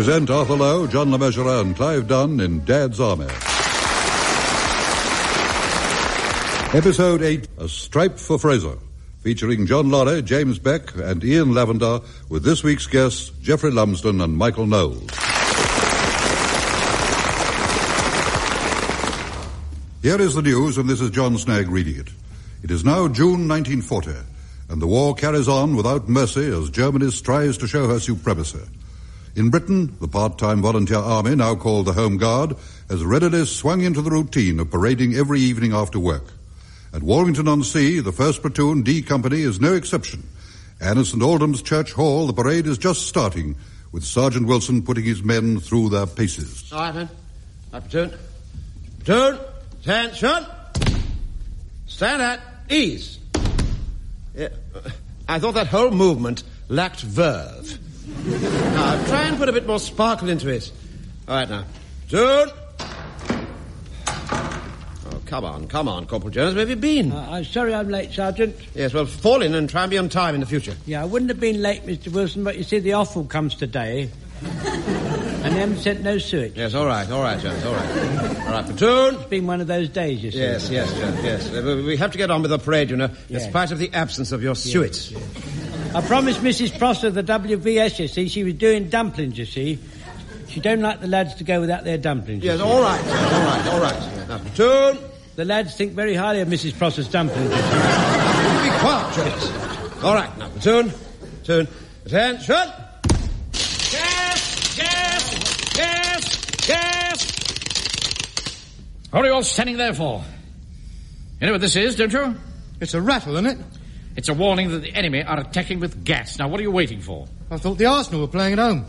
present Arthur Lowe, John Le Mesurier and Clive Dunn in Dad's Army. Episode 8, A Stripe for Fraser, featuring John Lorry, James Beck and Ian Lavender, with this week's guests, Geoffrey Lumsden and Michael Knowles. Here is the news, and this is John Snagg reading it. It is now June 1940, and the war carries on without mercy as Germany strives to show her supremacy. In Britain, the part-time volunteer army, now called the Home Guard, has readily swung into the routine of parading every evening after work. At Warrington-on-Sea, the 1st Platoon D Company is no exception. And at St. Aldham's Church Hall, the parade is just starting, with Sergeant Wilson putting his men through their paces. All right, men. All right, platoon. Platoon, attention. Stand at ease. Yeah, I thought that whole movement lacked verve. Now, try and put a bit more sparkle into it. All right, now. Platoon. Come on, Corporal Jones. Where have you been? I'm sorry I'm late, Sergeant. Yes, well, fall in and try and be on time in the future. Yeah, I wouldn't have been late, Mr. Wilson, but you see, the offal comes today. And they haven't sent no sewage. Yes, all right, Jones, all right. All right, platoon. It's been one of those days, you see. Yes, Jones, yes. We have to get on with the parade, you know, in spite of the absence of your suet. Yes. I promised Mrs. Prosser the WVS, you see. She was doing dumplings, you see. She don't like the lads to go without their dumplings. Yes, all right, Jones, all right. Now, platoon. The lads think very highly of Mrs. Prosser's dumplings. Be quiet, Jones. All right, now, platoon. Attention. Gas! What are you all standing there for? You know what this is, don't you? It's a rattle, isn't it? It's a warning that the enemy are attacking with gas. Now, what are you waiting for? I thought the Arsenal were playing at home.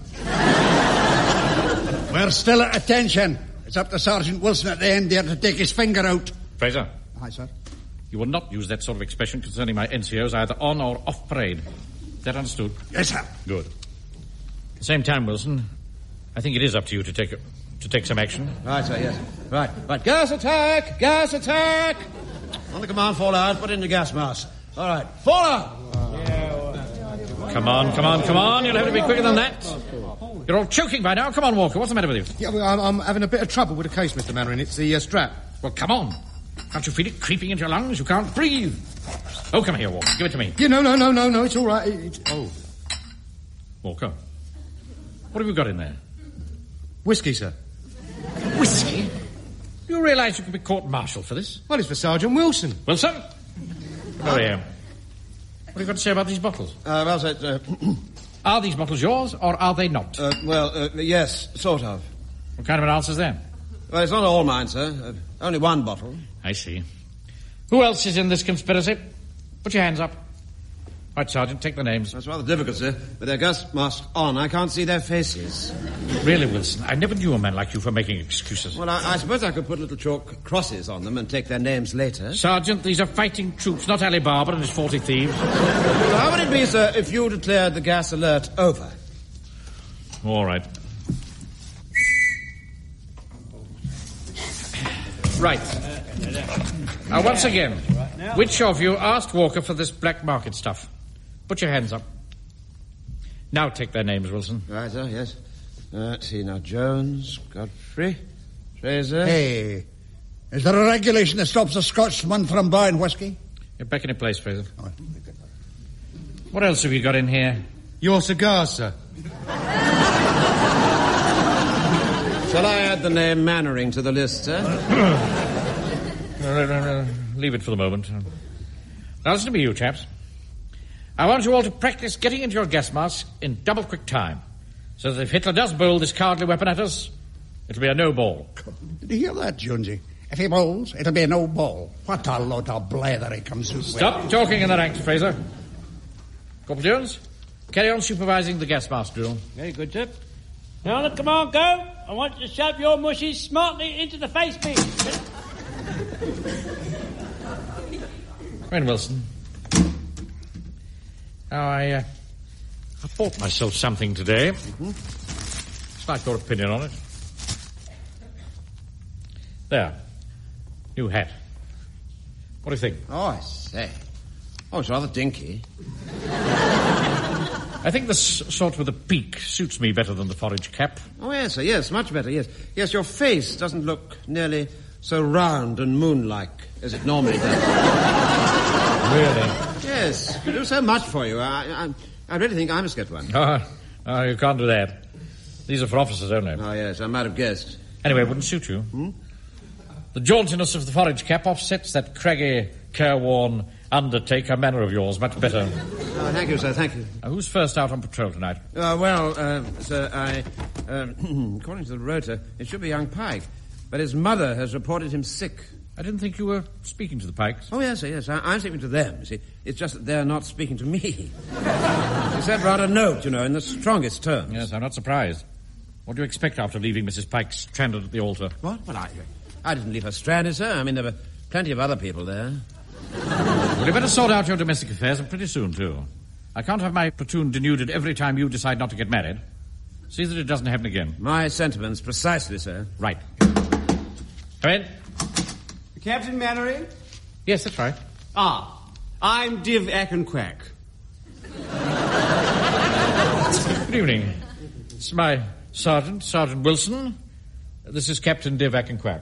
We're still at attention. It's up to Sergeant Wilson at the end there to take his finger out. Fraser. Aye, sir. You will not use that sort of expression concerning my NCOs either on or off parade. Is that understood? Yes, sir. Good. At the same time, Wilson, I think it is up to you to take some action. Right, sir, yes. Right. Gas attack! On the command, fall out, put in the gas mask. All right, fall out! Come on. You'll have to be quicker than that. You're all choking by now. Come on, Walker. What's the matter with you? Yeah, well, I'm having a bit of trouble with the case, Mr. Mannering. It's the strap. Well, come on. Can't you feel it creeping into your lungs? You can't breathe. Oh, come here, Walker. Give it to me. Yeah, no. It's all right. Oh. Walker. What have you got in there? Whiskey, sir. Whiskey? Do you realise you can be court-martialed for this? Well, it's for Sergeant Wilson. Wilson? Oh, yeah. What have you got to say about these bottles? Well, sir, Are these bottles yours, or are they not? Yes, sort of. What kind of an answer's that? Well, it's not all mine, sir. Only one bottle. I see. Who else is in this conspiracy? Put your hands up. Right, Sergeant, take the names. That's rather difficult, sir. With their gas masks on, I can't see their faces. Really, Wilson, I never knew a man like you for making excuses. Well, I suppose I could put little chalk crosses on them and take their names later. Sergeant, these are fighting troops, not Ali Baba and his 40 thieves. Well, how would it be, sir, if you declared the gas alert over? All right. Right. Now, once again, which of you asked Walker for this black market stuff? Put your hands up. Now take their names, Wilson. Right, sir, yes. Let's see now. Jones, Godfrey, Fraser. Hey, is there a regulation that stops a Scotsman from buying whiskey? Get back in your place, Fraser. What else have you got in here? Your cigars, sir. Shall I add the name Mannering to the list, sir? No, leave it for the moment. Now listen to me, you chaps. I want you all to practice getting into your gas masks in double quick time, so that if Hitler does bowl this cowardly weapon at us, it'll be a no ball. Did you hear that, Jonesy? If he bowls, it'll be a no ball. What a lot of blather he comes with. Stop talking in the ranks, Fraser. Corporal Jones, carry on supervising the gas mask drill. Very good, sir. Now, look, come on, go. I want you to shove your mushies smartly into the face beam. Come in, Wilson. Now, I bought myself something today. Just like your opinion on it. There. New hat. What do you think? Oh, I say. Oh, it's rather dinky. I think the sort with a peak suits me better than the forage cap. Oh, yes, sir, yes, much better, yes. Yes, your face doesn't look nearly so round and moon-like as it normally does. Really? Yes, you do so much for you. I really think I must get one. Oh, you can't do that. These are for officers only. Oh, yes, I might have guessed. Anyway, it wouldn't suit you. The jauntiness of the forage cap offsets that craggy, careworn undertaker manner of yours much better. Oh, thank you, sir, thank you. Who's first out on patrol tonight? Sir, according to the rota, it should be young Pike. But his mother has reported him sick. I didn't think you were speaking to the Pikes. Oh, yes, sir, yes. I'm speaking to them, you see. It's just that they're not speaking to me. She sent rather a note, in the strongest terms. Yes, I'm not surprised. What do you expect after leaving Mrs. Pike stranded at the altar? What? Well, I didn't leave her stranded, sir. I mean, there were plenty of other people there. Well, you better sort out your domestic affairs, and pretty soon, too. I can't have my platoon denuded every time you decide not to get married. See that it doesn't happen again. My sentiments, precisely, sir. Right. Come in. Captain Mannering? Yes, that's right. I'm Div Ackenquack. Good evening. It's my sergeant, Sergeant Wilson. This is Captain Div Ackenquack.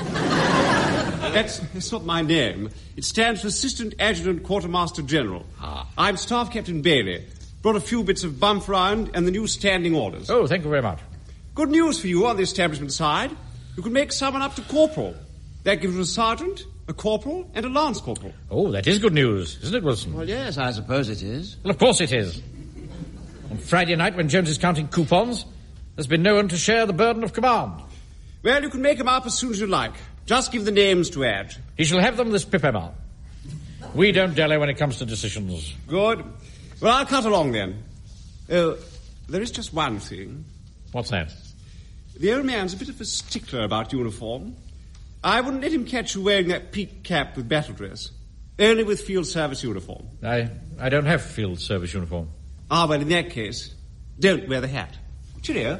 That's not my name. It stands for Assistant Adjutant Quartermaster General. I'm Staff Captain Bailey. Brought a few bits of bump round and the new standing orders. Oh, thank you very much. Good news for you on the establishment side. You can make someone up to corporal. That gives you a sergeant, a corporal, and a lance corporal. Oh, that is good news, isn't it, Wilson? Well, yes, I suppose it is. Well, of course it is. On Friday night, when Jones is counting coupons, there's been no one to share the burden of command. Well, you can make him up as soon as you like. Just give the names to add. He shall have them this Pipemar. We don't dally when it comes to decisions. Good. Well, I'll cut along then. Oh, there is just one thing. What's that? The old man's a bit of a stickler about uniform. I wouldn't let him catch you wearing that peaked cap with battle dress. Only with field service uniform. I don't have field service uniform. Well, in that case, don't wear the hat. Cheerio.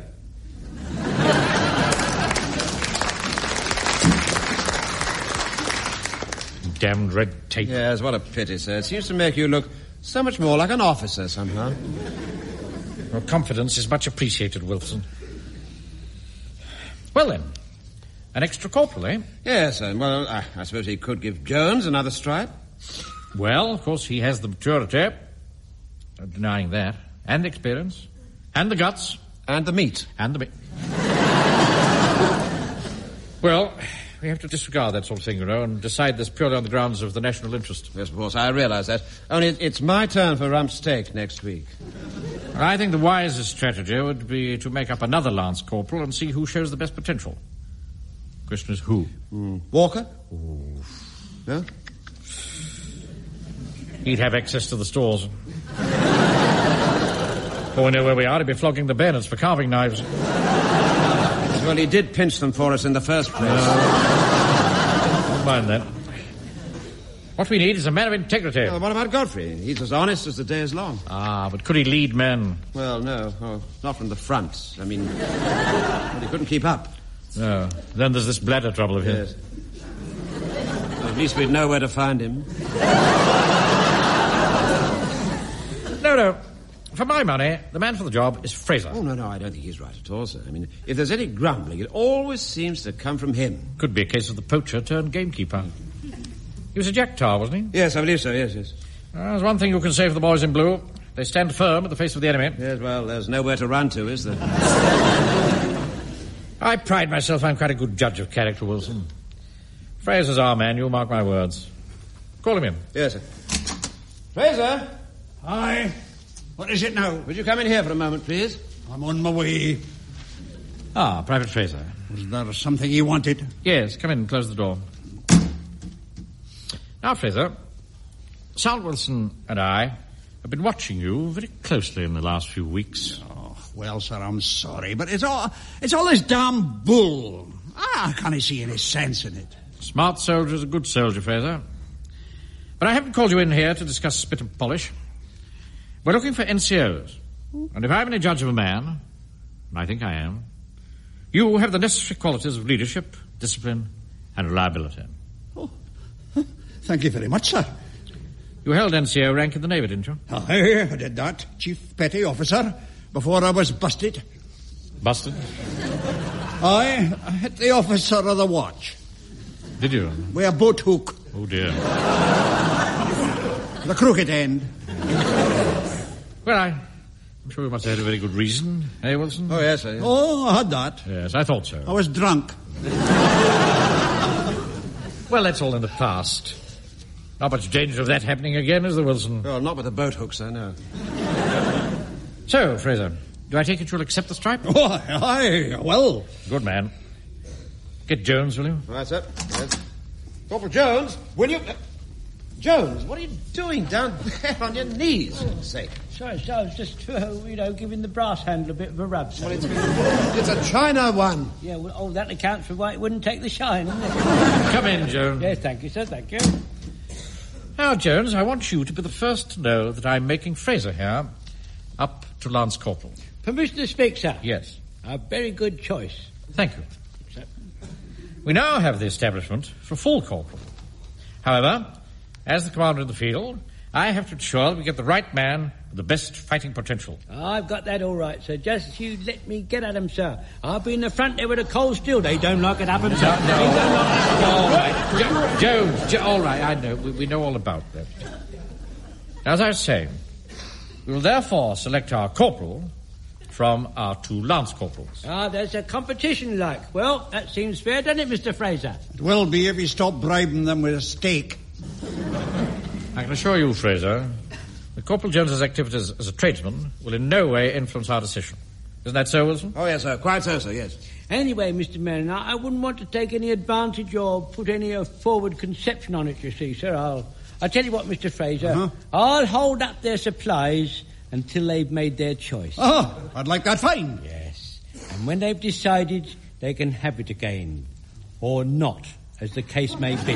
Damned red tape. Yes, what a pity, sir. It seems to make you look so much more like an officer somehow. Your confidence is much appreciated, Wilson. Well, then, an extra corporal, eh? Yes, sir. Well, I suppose he could give Jones another stripe. Well, of course, he has the maturity. No denying that. And experience. And the guts. And the meat. And the meat. Well, we have to disregard that sort of thing, and decide this purely on the grounds of the national interest. Yes, of course, I realise that. Only it's my turn for rump steak next week. I think the wisest strategy would be to make up another lance corporal and see who shows the best potential. Question is who? Walker? No? He'd have access to the stores. Before we know where we are, he'd be flogging the bayonets for carving knives. Well, he did pinch them for us in the first place. Don't mind that. What we need is a man of integrity. Well, what about Godfrey? He's as honest as the day is long. But could he lead men? Well, no. Not from the front. I mean, he couldn't keep up. No. Then there's this bladder trouble of his. Yes. Well, at least we'd know where to find him. No. For my money, the man for the job is Fraser. Oh, no, I don't think he's right at all, sir. I mean, if there's any grumbling, it always seems to come from him. Could be a case of the poacher turned gamekeeper. He was a jack tar, wasn't he? Yes, I believe so, yes. There's one thing you can say for the boys in blue. They stand firm at the face of the enemy. Yes, well, there's nowhere to run to, is there? I pride myself I'm quite a good judge of character, Wilson. Fraser's our man, you mark my words. Call him in. Yes, sir. Fraser! Aye. What is it now? Would you come in here for a moment, please? I'm on my way. Private Fraser. Was there something you wanted? Yes, come in and close the door. Now, Fraser, Sergeant Wilson and I have been watching you very closely in the last few weeks. Oh, well, sir, I'm sorry, but it's all this damn bull. I can't see any sense in it. Smart soldier's a good soldier, Fraser. But I haven't called you in here to discuss spit and polish. We're looking for NCOs. And if I'm any judge of a man, and I think I am, you have the necessary qualities of leadership, discipline, and reliability. Oh, thank you very much, sir. You held NCO rank in the Navy, didn't you? Aye, I did that, Chief Petty Officer, before I was busted. Busted? I hit the officer of the watch. Did you? With a boat hook. Oh, dear. The crooked end. Well, I'm sure you must have had a very good reason, eh, Wilson? Oh, yes, sir. Oh, I had that. Yes, I thought so. I was drunk. Well, that's all in the past. Not much danger of that happening again, is there, Wilson? Oh, not with the boat hook, sir, no. So, Fraser, do I take it you'll accept the stripe? Oh, aye, well. Good man. Get Jones, will you? Right, sir. Yes. Corporal Jones, will you... Jones, what are you doing down there on your knees, for goodness sake? Sorry, sir, I was just, giving the brass handle a bit of a rub, sir. Well, it's a China one. Yeah, well, that accounts for why it wouldn't take the shine, isn't it? Come in, Jones. Yes, thank you, sir, thank you. Now, Jones, I want you to be the first to know that I'm making Fraser here up to Lance Corporal. Permission to speak, sir? Yes. A very good choice. Thank you. We now have the establishment for full corporal. However, as the commander of the field, I have to ensure we get the right man with the best fighting potential. I've got that all right, sir. Just you let me get at 'em, sir. I'll be in the front there with a cold steel. They don't lock it up, sir. All right. Jones, all right, I know. We know all about that. As I was saying, we will therefore select our corporal from our 2 lance corporals. There's a competition, like. Well, that seems fair, doesn't it, Mr. Fraser? It will be if you stop bribing them with a steak. I can assure you, Fraser, that Corporal Jones's activities as a tradesman will in no way influence our decision. Isn't that so, Wilson? Oh, yes, sir. Quite so, sir, yes. Anyway, Mr. Merrin, I wouldn't want to take any advantage or put any forward conception on it, you see, sir. I'll tell you what, Mr. Fraser. I'll hold up their supplies until they've made their choice. Oh, I'd like that fine. Yes. And when they've decided, they can have it again. Or not, as the case may be.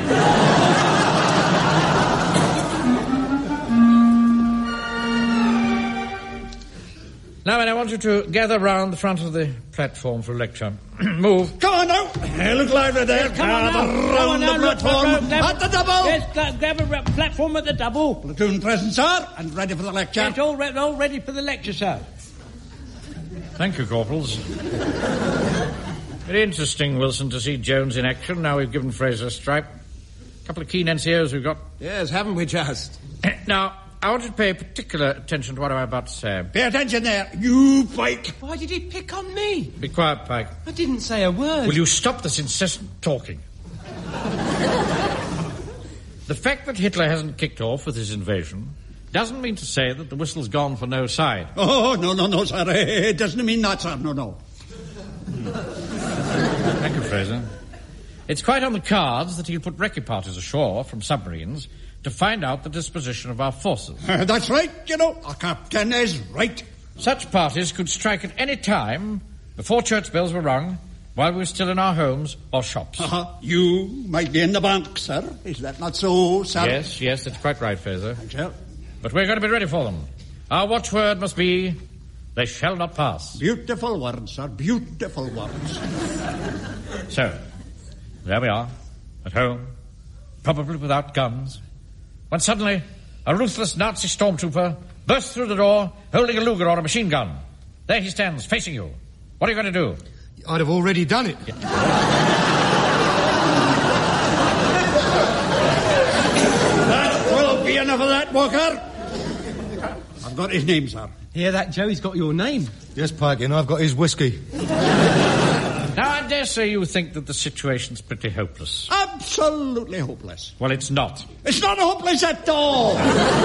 Now, I want you to gather round the front of the platform for a lecture. Move. Come on now. Look lively there. Come on now. Round the platform. At the double. Yes, grab a platform at the double. Platoon present, sir, and ready for the lecture. Yes, all ready for the lecture, sir. Thank you, Corporals. Very interesting, Wilson, to see Jones in action. Now we've given Fraser a stripe. A couple of keen NCOs we've got. Yes, haven't we just? Now, I want you to pay particular attention to what I'm about to say. Pay attention there, you Pike. Why did he pick on me? Be quiet, Pike. I didn't say a word. Will you stop this incessant talking? The fact that Hitler hasn't kicked off with his invasion doesn't mean to say that the whistle's gone for no side. Oh, no, sir. It doesn't mean that, sir. No. Thank you, Fraser. It's quite on the cards that he'll put recce parties ashore from submarines to find out the disposition of our forces. That's right, you know. Our captain is right. Such parties could strike at any time before church bells were rung, while we were still in our homes or shops. You might be in the bank, sir. Is that not so, sir? Yes, that's quite right, Fraser. Thanks, sir. But we're going to be ready for them. Our watchword must be, they shall not pass. Beautiful words, sir. Beautiful words. So, there we are, at home, probably without guns, when suddenly a ruthless Nazi stormtrooper bursts through the door holding a Luger or a machine gun. There he stands, facing you. What are you going to do? I'd have already done it. That will be enough of that, Walker. I've got his name, sir. Hear that, Joe? He's got your name. Yes, Pike, and I've got his whiskey. Now, I dare say you think that the situation's pretty hopeless. Absolutely hopeless. Well, it's not. It's not hopeless at all.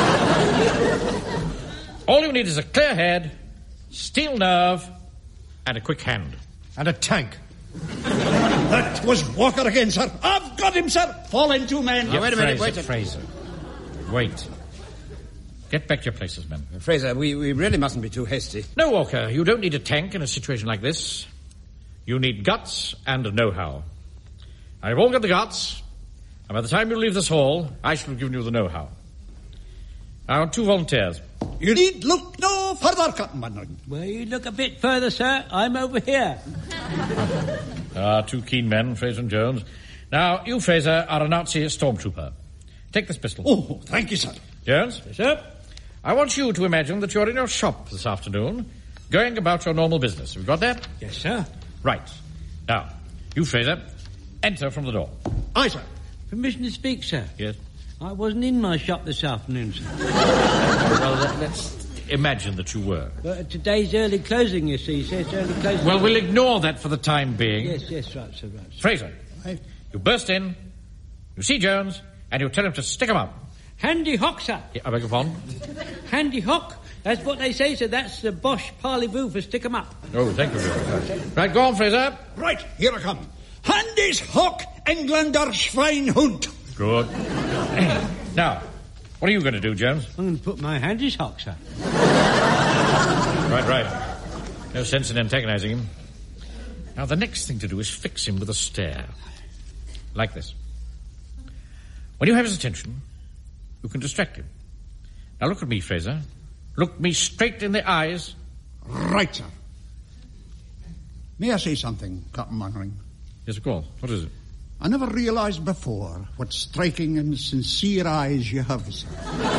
All you need is a clear head, steel nerve, and a quick hand. And a tank. That was Walker again, sir. I've got him, sir. Fall in, 2 men. Wait a minute, wait a Fraser. Wait. Get back to your places, men. Fraser, we really mustn't be too hasty. No, Walker, you don't need a tank in a situation like this. You need guts and a know-how. Now, you've all got the guts, and by the time you leave this hall, I shall have given you the know-how. I want 2 volunteers. You need look no further, Captain Manning. Well, you look a bit further, sir. I'm over here. 2 keen men, Fraser and Jones. Now, you, Fraser, are a Nazi stormtrooper. Take this pistol. Oh, thank you, sir. Jones? Yes, sir. I want you to imagine that you're in your shop this afternoon, going about your normal business. Have you got that? Yes, sir. Right. Now, you, Fraser, enter from the door. Aye, sir. Permission to speak, sir? Yes. I wasn't in my shop this afternoon, sir. Well, let's imagine that you were. But today's early closing, you see, sir. It's early closing. Well, we'll ignore that for the time being. Yes, right, sir, right. Sir. Fraser, you burst in, you see Jones, and you tell him to stick him up. Handy hock, sir. Yeah, I beg your pardon? Handy hock. That's what they say, sir. That's the Bosch parlez-vous for stick 'em up. Oh, thank you very much. Right, go on, Fraser. Right, here I come. Handy's Hock, Engländer Schweinhund. Good. Now, what are you going to do, Jones? I'm going to put my handy's hock, sir. Right. No sense in antagonizing him. Now, the next thing to do is fix him with a stare. Like this. When you have his attention, you can distract him. Now, look at me, Fraser. Look me straight in the eyes. Right, sir. May I say something, Captain Mannering? Yes, of course. What is it? I never realised before what striking and sincere eyes you have, sir.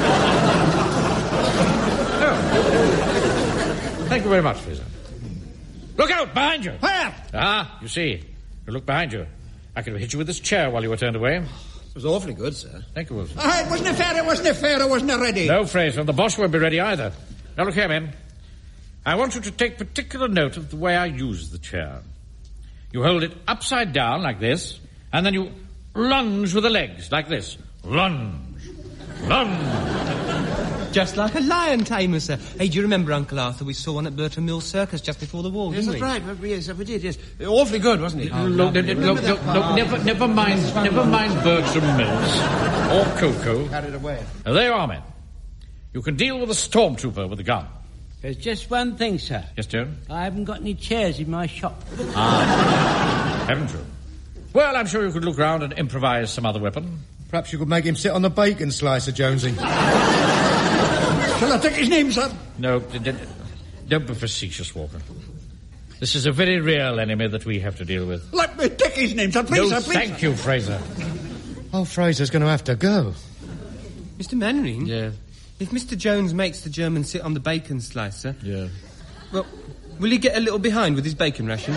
Oh. Thank you very much, Fraser. Look out, behind you. Where? Ah, you see. You look behind you. I could have hit you with this chair while you were turned away. It was awfully good, sir. Thank you, Wilson. It wasn't fair, I wasn't ready. No, Fraser, the Bosch won't be ready either. Now, look here, men. I want you to take particular note of the way I use the chair. You hold it upside down like this, and then you lunge with the legs like this. Lunge. Just like a lion tamer, sir. Hey, do you remember, Uncle Arthur? We saw one at Burton Mills Circus just before the war, Yes, didn't that's we? right. Yes, we did, yes. Awfully good, wasn't it? Look, never mind Bertram Mills or Coco. Carried away. Now, there you are, men. You can deal with a stormtrooper with a gun. There's just one thing, sir. Yes, Joan? I haven't got any chairs in my shop. Haven't you? Well, I'm sure you could look round and improvise some other weapon. Perhaps you could make him sit on the bacon slicer, Jonesy. Shall I take his name, sir? No, don't be facetious, Walker. This is a very real enemy that we have to deal with. Let me take his name, sir, please, No, sir, please. thank you, Fraser. Oh, Fraser's going to have to go. Mr. Mannering? Yeah. If Mr. Jones makes the German sit on the bacon slicer... Yeah. Well, will he get a little behind with his bacon ration?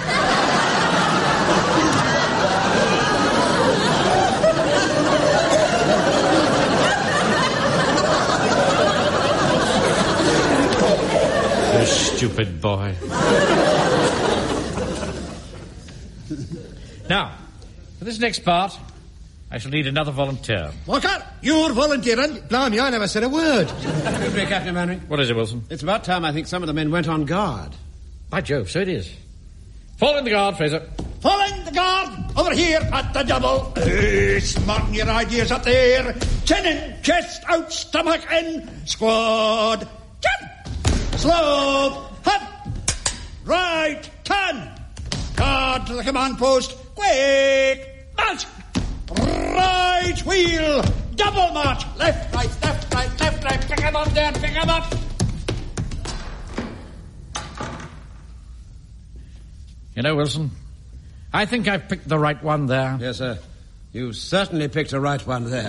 You stupid boy. Now, for this next part, I shall need another volunteer. Walker, you're volunteering. Blimey, I never said a word. Excuse me, Captain Mannering. What is it, Wilson? It's about time I think some of the men went on guard. By Jove, so it is. Fall in the guard, Fraser. Falling the guard, over here at the double. Smarten your ideas up there. Chin in, chest out, stomach in. Squad, jump. Slow, hop. Right, turn. Guard to the command post. Quick, march. Right wheel, double march. Left, right, left, right, left, right. Pick him up there, pick him up. You know, Wilson, I think I've picked the right one there. Yes, sir. You certainly picked a right one there.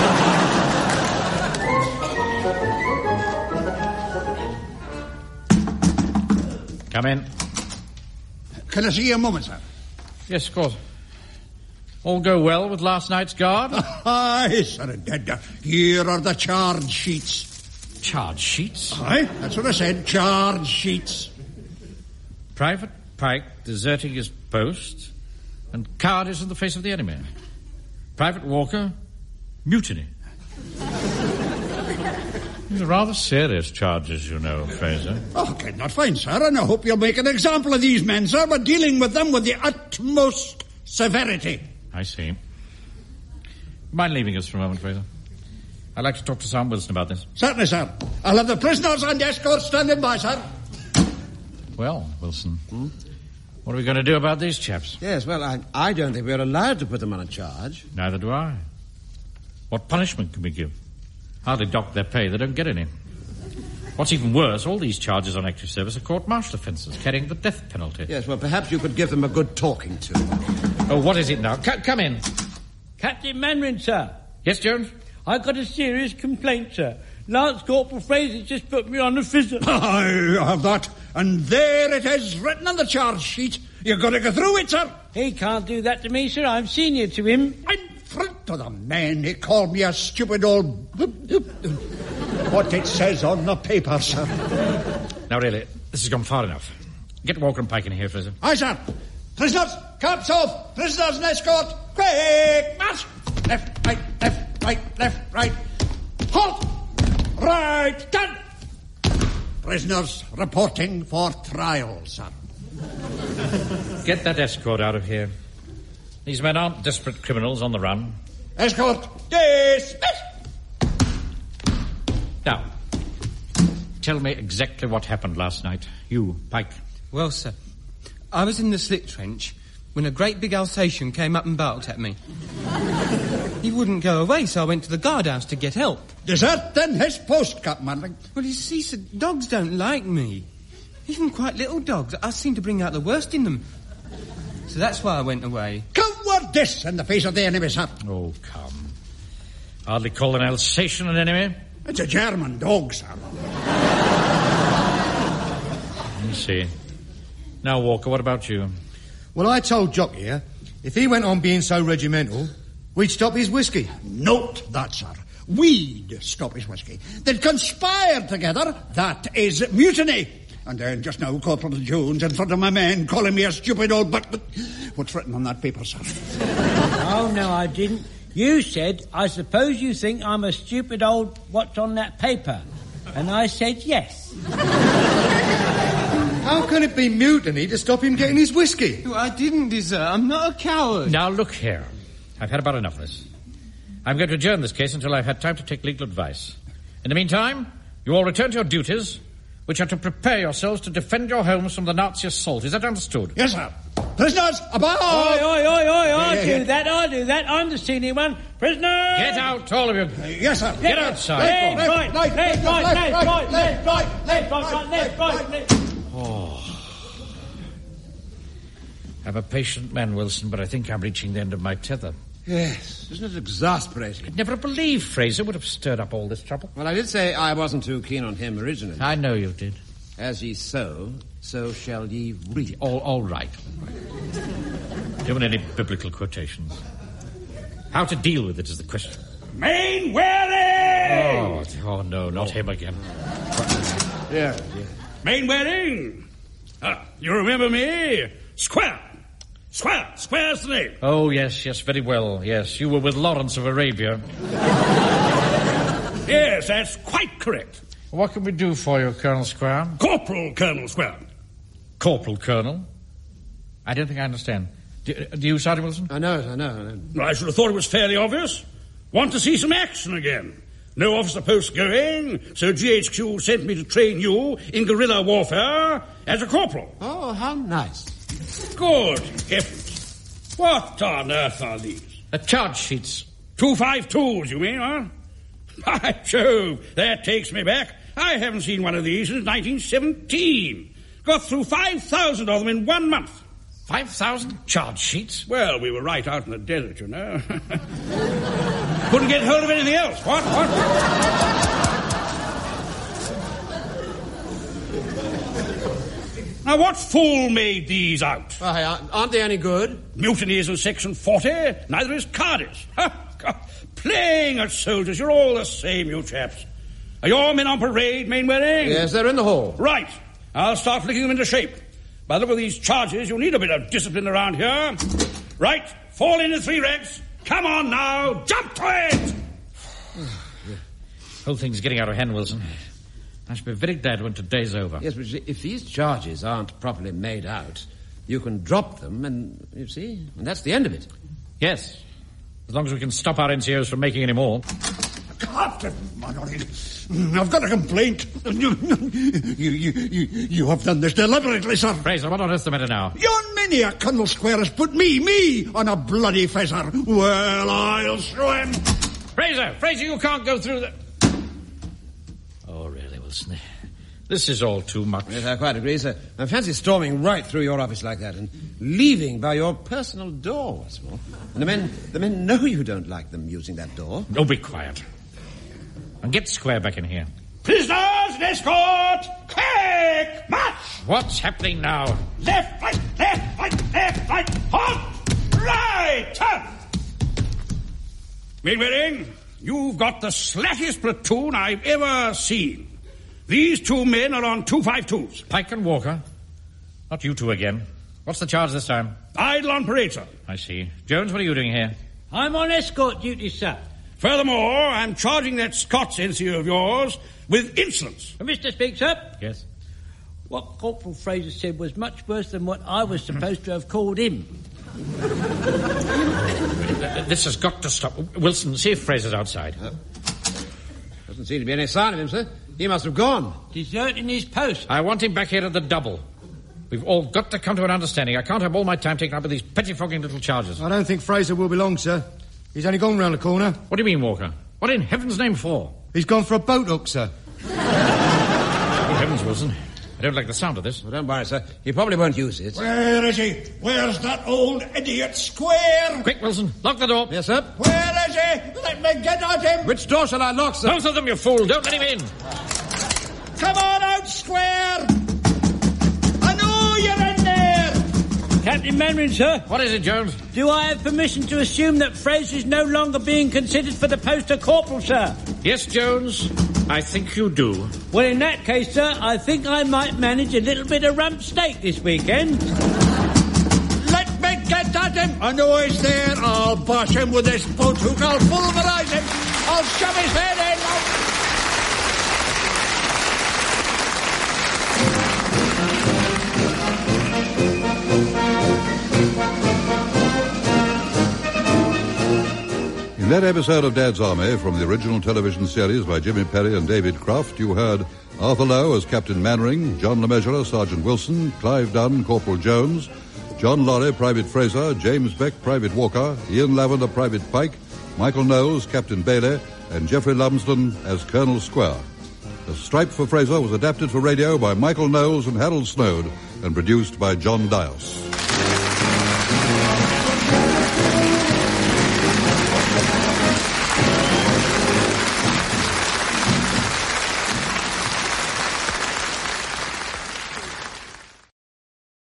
Come in. Can I see you a moment, sir? Yes, of course. All go well with last night's guard? Aye, sir, indeed. Here are the charge sheets. Charge sheets? Aye, that's what I said, charge sheets. Private Pike deserting his post, and cowardice in the face of the enemy. Private Walker, mutiny. These are rather serious charges, you know, Fraser. Oh, okay, not fine, sir, and I hope you'll make an example of these men, sir, by dealing with them with the utmost severity. I see. Mind leaving us for a moment, Fraser? I'd like to talk to Sam Wilson about this. Certainly, sir. I'll have the prisoners and escorts standing by, sir. Well, Wilson, what are we going to do about these chaps? Yes, well, I don't think we're allowed to put them on a charge. Neither do I. What punishment can we give? Hardly dock their pay. They don't get any. What's even worse, all these charges on active service are court-martial offences, carrying the death penalty. Yes, well, perhaps you could give them a good talking to. Oh, what is it now? Come in. Captain Mannering, sir. Yes, Jones? I've got a serious complaint, sir. Lance Corporal Fraser just put me on the fizzer. I have that, and there it is, written on the charge sheet. You've got to go through it, sir. He can't do that to me, sir. I'm senior to him. In front of the men, he called me a stupid old... What it says on the paper, sir. Now, really, this has gone far enough. Get Walker and Pike in here, Fraser. Aye, sir. Prisoners, caps off. Prisoners and escort. Quick, march. Left, right. Halt. Right, done. Prisoners reporting for trial, sir. Get that escort out of here. These men aren't desperate criminals on the run. Escort, dismiss. Now, tell me exactly what happened last night. You, Pike. Well, sir, I was in the slit trench when a great big Alsatian came up and barked at me. He wouldn't go away, so I went to the guardhouse to get help. Desert then his post, Captain Manling. Well, you see, sir, dogs don't like me. Even quite little dogs. I seem to bring out the worst in them. So that's why I went away. Cowardice in the face of the enemy, sir. Oh, come. Hardly call an Alsatian an enemy. It's a German dog, sir. Let me see. Now, Walker, what about you? Well, I told Jock here, if he went on being so regimental, we'd stop his whiskey. Note that, sir. We'd stop his whiskey. They'd conspire together. That is mutiny. And then just now, Corporal Jones, in front of my men, calling me a stupid old butt. What's written on that paper, sir? Oh, no, I didn't. You said, I suppose you think I'm a stupid old what's on that paper. And I said yes. How can it be mutiny to stop him getting his whiskey? I didn't desert. I'm not a coward. Now, look here. I've had about enough of this. I'm going to adjourn this case until I've had time to take legal advice. In the meantime, you all return to your duties, which are to prepare yourselves to defend your homes from the Nazi assault. Is that understood? Yes, sir. Prisoners, above! Oi, I'll do that. I'm the senior one. Prisoners! Get out, all of you. Yes, sir. Get outside. Left, right. I'm a patient man, Wilson, but I think I'm reaching the end of my tether. Yes, isn't it exasperating? I'd never believed Fraser would have stirred up all this trouble. Well, I did say I wasn't too keen on him originally. I know you did. As ye sow, so shall ye reap. All right. Too many biblical quotations. How to deal with it is the question. Mainwaring! Oh, no, not him again. Yeah. Mainwaring! You remember me? Square's the name. Oh, yes, very well. Yes, you were with Lawrence of Arabia. Yes, that's quite correct. What can we do for you, Colonel Square? Corporal Colonel Square. Corporal Colonel? I don't think I understand. Do you, Sergeant Wilson? I know. I should have thought it was fairly obvious. Want to see some action again. No officer post going, so GHQ sent me to train you in guerrilla warfare as a corporal. Oh, how nice. Good heavens. What on earth are these? The charge sheets. 252s, you mean, huh? By Jove, that takes me back. I haven't seen one of these since 1917. Got through 5,000 of them in 1 month. 5,000 charge sheets? Well, we were right out in the desert, you know. Couldn't get hold of anything else. What? Now, what fool made these out? Aren't they any good? Mutiny isn't Section 40, neither is Cardiff. Playing at soldiers, you're all the same, you chaps. Are your men on parade, Mainwaring? Yes, they're in the hall. Right. I'll start flicking them into shape. By the look of these charges, you'll need a bit of discipline around here. Right, fall in 3 ranks. Come on now, jump to it! Whole thing's getting out of hand, Wilson. I should be very glad when today's over. Yes, but if these charges aren't properly made out, you can drop them and, you see, and that's the end of it. Yes, as long as we can stop our NCOs from making any more. Captain Manning, I've got a complaint. You have done this deliberately, sir. Fraser, what on earth's the matter now? Yon many a Colonel Square has put me on a bloody fezzer. Well, I'll show him. Fraser, you can't go through the... Oh, really, Wilson? This is all too much. Yes, I quite agree, sir. I fancy storming right through your office like that and leaving by your personal door, what's more. And the men know you don't like them using that door. Oh, be quiet. And get Square back in here. Prisoners in escort! Quick! March! What's happening now? Left, right, left, right, left, right, halt! Right, turn! Mainwaring, you've got the slackest platoon I've ever seen. These two men are on 252s. Pike and Walker? Not you two again. What's the charge this time? Idle on parade, sir. I see. Jones, what are you doing here? I'm on escort duty, sir. Furthermore, I'm charging that Scots NCO of yours with insolence. Mr. Speaker, sir? Yes? What Corporal Fraser said was much worse than what I was supposed to have called him. This has got to stop. Wilson, see if Fraser's outside. Doesn't seem to be any sign of him, sir. He must have gone. Deserting his post. I want him back here at the double. We've all got to come to an understanding. I can't have all my time taken up with these pettifogging little charges. I don't think Fraser will be long, sir. He's only gone round the corner. What do you mean, Walker? What in heaven's name for? He's gone for a boat hook, sir. Good heavens, Wilson. I don't like the sound of this. Well, don't worry, sir. He probably won't use it. Where is he? Where's that old idiot Square? Quick, Wilson. Lock the door. Yes, sir. Where is he? Let me get at him. Which door shall I lock, sir? Both of them, you fool. Don't let him in. Come on out, Square. I know you're in there. Captain Mainwaring, sir. What is it, Jones? Do I have permission to assume that Fraser is no longer being considered for the post of corporal, sir? Yes, Jones. I think you do. Well, in that case, sir, I think I might manage a little bit of rump steak this weekend. Let me get at him. I know he's there. I'll bash him with this boat hook. I'll pulverize him. I'll shove his head in. In that episode of Dad's Army from the original television series by Jimmy Perry and David Croft, you heard Arthur Lowe as Captain Mannering, John LeMessurier as Sergeant Wilson, Clive Dunn, Corporal Jones, John Lorry, Private Fraser, James Beck, Private Walker, Ian Lavender, Private Pike, Michael Knowles, Captain Bailey, and Geoffrey Lumsden as Colonel Square. A Stripe for Fraser was adapted for radio by Michael Knowles and Harold Snowd and produced by John Dias.